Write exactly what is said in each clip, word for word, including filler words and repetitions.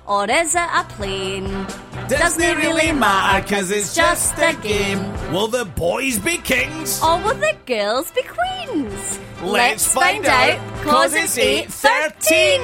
or is it a plane? Doesn't it really matter, cause it's just a game. Will the boys be kings? Or will the girls be queens? Let's find out, cause it's eight thirteen.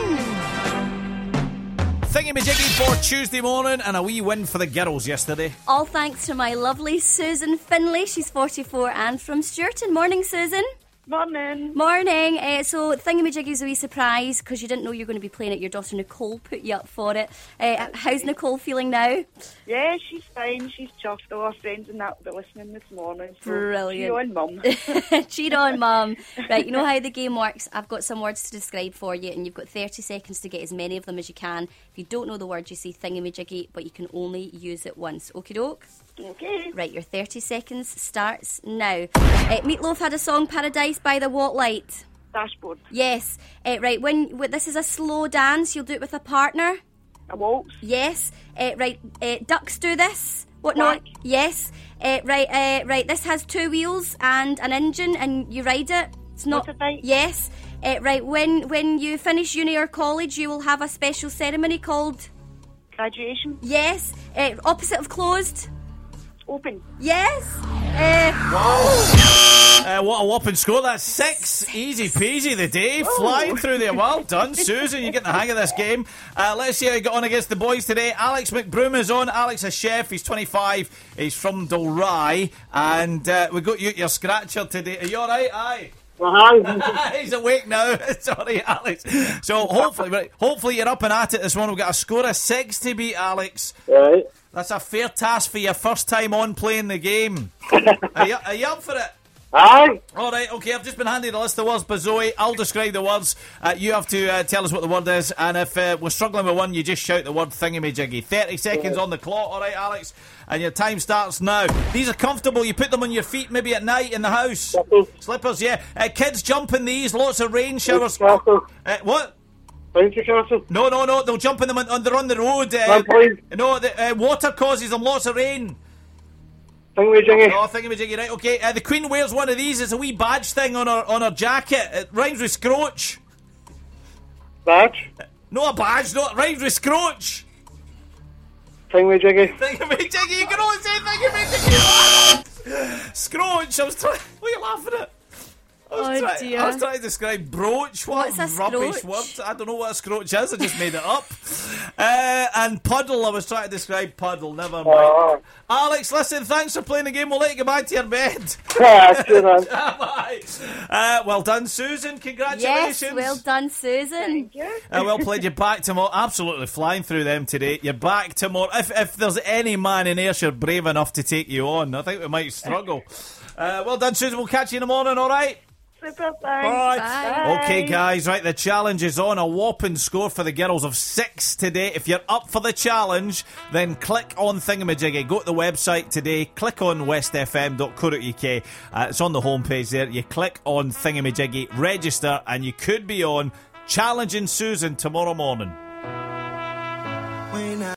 Thingy-majiggy for Tuesday morning, and a wee win for the girls yesterday. All thanks to my lovely Susan Finlay. She's forty-four and from Stewarton. Morning, Susan. Morning. Morning. Uh, so, Thingy-majiggy's a wee surprise because you didn't know you were going to be playing it. Your daughter Nicole put you up for it. Uh, how's Nicole feeling now? Yeah, she's fine. She's chuffed. All her friends and that will be listening this morning. So Brilliant. Cheer on, Mum. Cheer on, Mum. Right, you know how the game works. I've got some words to describe for you, and you've got thirty seconds to get as many of them as you can. If you don't know the word, you say Thingy-majiggy, but you can only use it once. Okie doke? Okay. Right, your thirty seconds starts now. Uh, Meatloaf had a song, Paradise by the what light? Dashboard. Yes. Uh, right, when, when this is a slow dance, you'll do it with a partner? A waltz. Yes. Uh, right, uh, ducks do this? What Quack. no? Yes. Uh, right, uh, right, this has two wheels and an engine and you ride it. It's not... Motorbike. Yes. Uh, right, when, when you finish uni or college, you will have a special ceremony called... Graduation. Yes. Uh, opposite of closed? Open. Yes. Uh, Uh, what a whopping score. That's six. Easy peasy the day. Flying through there. Well done, Susan. You're getting the hang of this game. Uh, let's see how you got on against the boys today. Alex McBroom is on. Alex, a chef. He's twenty-five. He's from Dalry. And uh, we got you at your scratcher today. Are you all right? Aye. He's awake now. Sorry, Alex. So hopefully, right, hopefully you're up and at it this one. We've got a score of six to beat, Alex. Right. That's a fair task for your first time on playing the game. are, you, are you up for it? Aye. All right, okay, I've just been handed a list of words by Zoe. I'll describe the words. Uh, you have to uh, tell us what the word is. And if uh, we're struggling with one, you just shout the word thingy-majiggy. thirty seconds on the clock, all right, Alex? And your time starts now. These are comfortable. You put them on your feet maybe at night in the house. Slippers. Slippers, yeah. Uh, kids jump in these. Lots of rain showers. Castle. Uh, what? Winter Castle. No, no, no. They'll jump in them on, they're on the road. Uh, Trampoline. no, the, uh, water causes them lots of rain. Thingy-majiggy. Oh, thingy-majiggy, right, okay. Uh, the Queen wears one of these. It's a wee badge thing on her on her jacket. It rhymes with scroach. Badge. No, a badge, no, it rhymes with scroach. Thingy-majiggy. Thingy-majiggy, you can only say thingy-majiggy. Scroach, I was trying... What are you laughing at? I was, Oh, trying, dear. I was trying to describe brooch. What What's a rubbish scroach? word. I don't know what a scroach is. I just made it up. Uh, and puddle. I was trying to describe puddle. Never mind. Oh. Alex, listen, thanks for playing the game. We'll let you go back to your bed. Ah, cheers, man. Bye. Uh, well done, Susan. Congratulations. yes, well done, Susan. Thank you. Uh, well played. You're back tomorrow. Absolutely flying through them today. You're back tomorrow. If, if there's any man in Ayrshire brave enough to take you on, I think we might struggle. Uh, well done, Susan. We'll catch you in the morning, all right? Super, thanks. All right. Bye. Okay, guys, right, the challenge is on. A whopping score for the girls of six today. If you're up for the challenge, then click on Thingamajiggy. Go to the website today, click on west f m dot co dot u k. Uh, it's on the homepage there. You click on Thingamajiggy, register, and you could be on challenging Susan tomorrow morning.